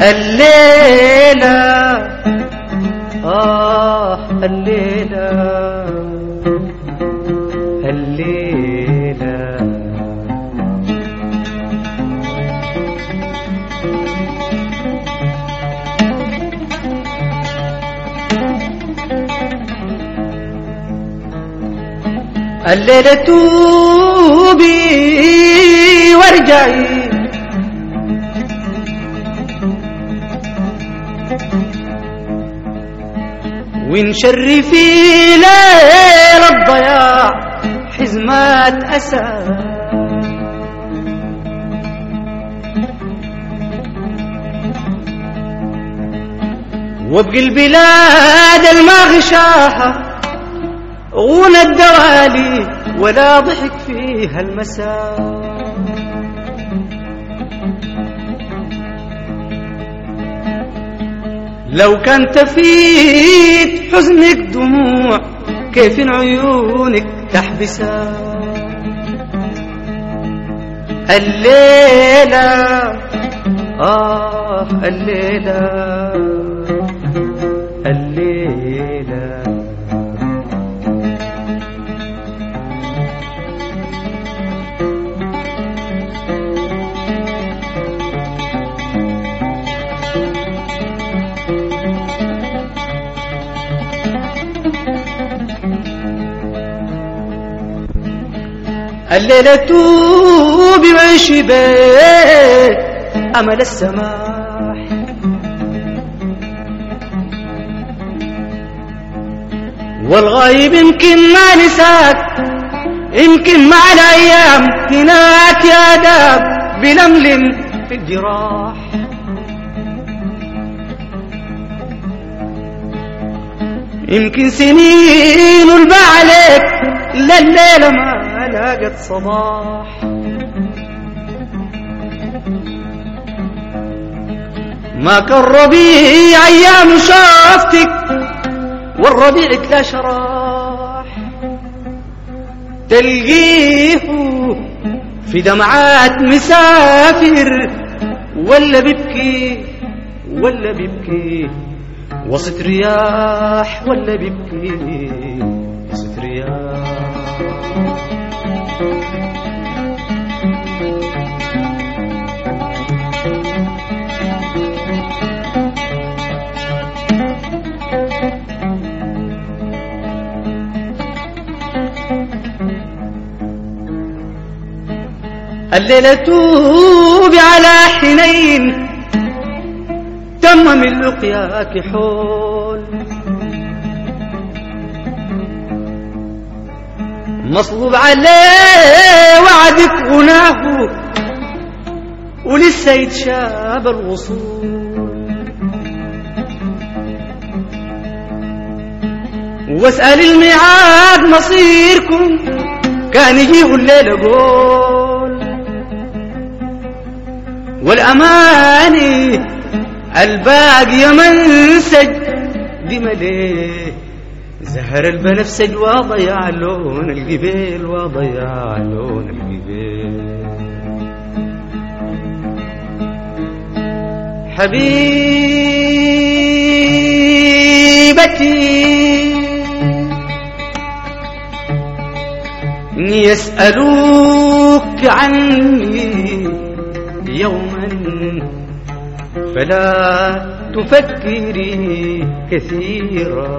الليلة الليلة الليلة الليلة توبي وارجعي ونشرفي ليل الضياع حزمات أسى وابقي البلاد الما غشاها غنى الدوالي ولا ضحك فيها المساء لو كان تفيت حزنك دموع كيف عيونك تحبسها الليلة الليلة الليلة الليلة توبي وعيشي بيت أمل السماح والغايب يمكن ما نساك يمكن مع الأيام هناك يا داب بلملم في الجراح يمكن سنين والبع عليك لليلة ما لاقت صباح ما كان ربيع أيام شافتك والربيع لا شراح تلقيه في دمعات مسافر ولا بيبكي ولا بيبكي وسط رياح ولا بيبكي وسط رياح الليلة توبي على حنين تم من لقياك حول مصلوب عليه وعدك غناه ولسه يتشاب الوصول واسأل الميعاد مصيركم كان يجيه الليلة قول والأماني الباقي منسج دي مليه زهر البنفسج وضيع لون الجبال وضيع لون الجبال حبيبتي يسألوك عني يوما فلا تفكري كثيرا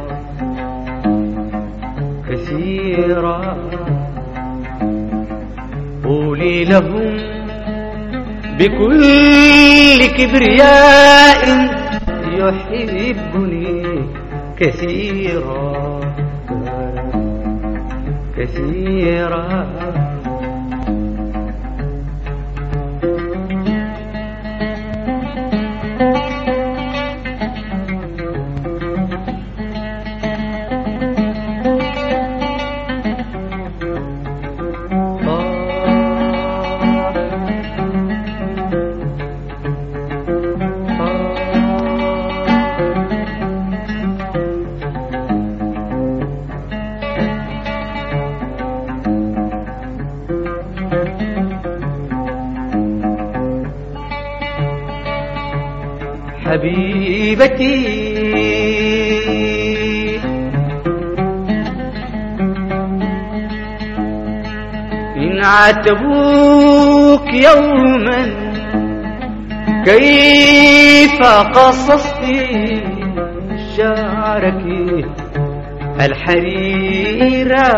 كثيرا قولي لهم بكل كبرياء يحبني كثيرا كثيرا حبيبتي إن عاتبوك يوما كيف قصصت شعرك الحريرة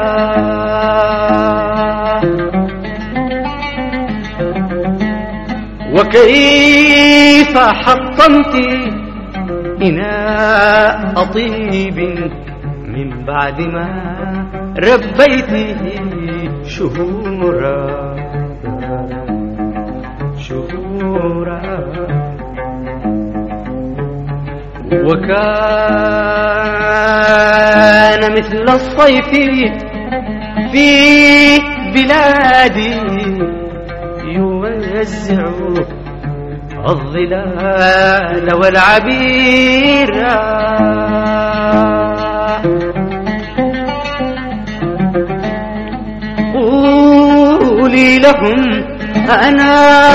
وكيف حطمت إناء طيب من بعد ما ربيته شهورا وكان مثل الصيف في بلادي يوزع الظلال والعبير قولي لهم أنا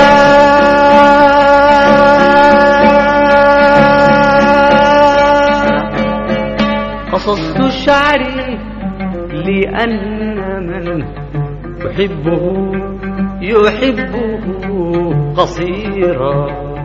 قصصت شعري لأن من أحبه يحبه قصيرا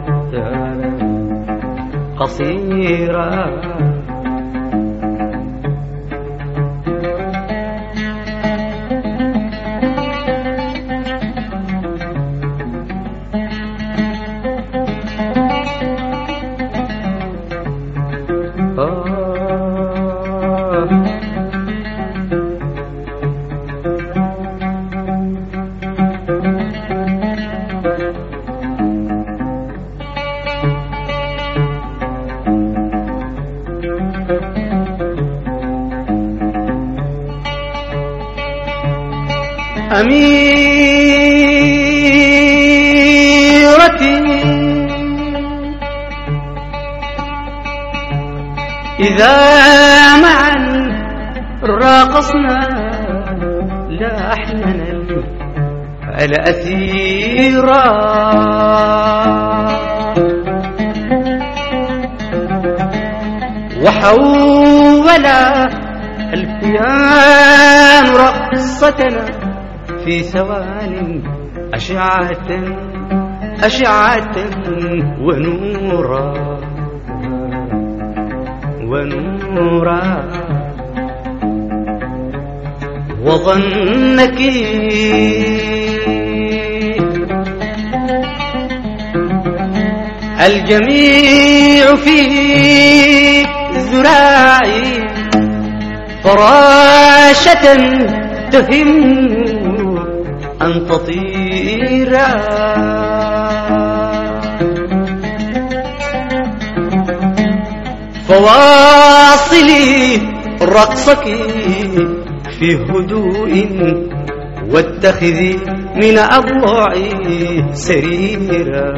أميرتي إذا معا راقصنا لحنا الأثيرا وحول البيان رقصتنا في ثوان أشعة ونورا وظنك الجميع في ذراعي فراشة تهم أن تطير فواصلي رقصك في هدوء واتخذي من أضلعي سريرا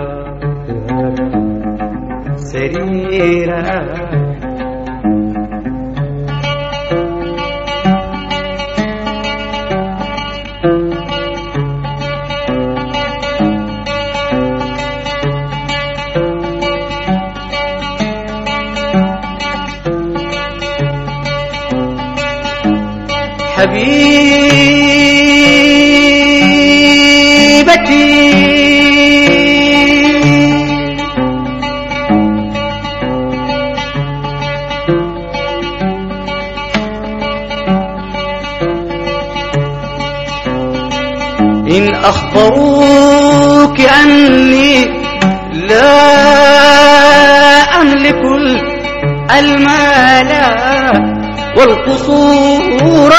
حبيبتي إن أخبروك أني لا أملك المال والقصور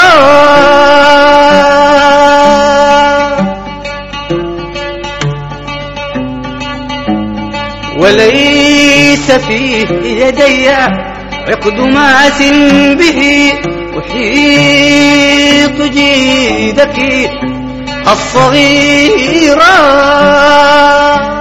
وليس في يدي عقد ماس به أحيط جيدك الصغيرة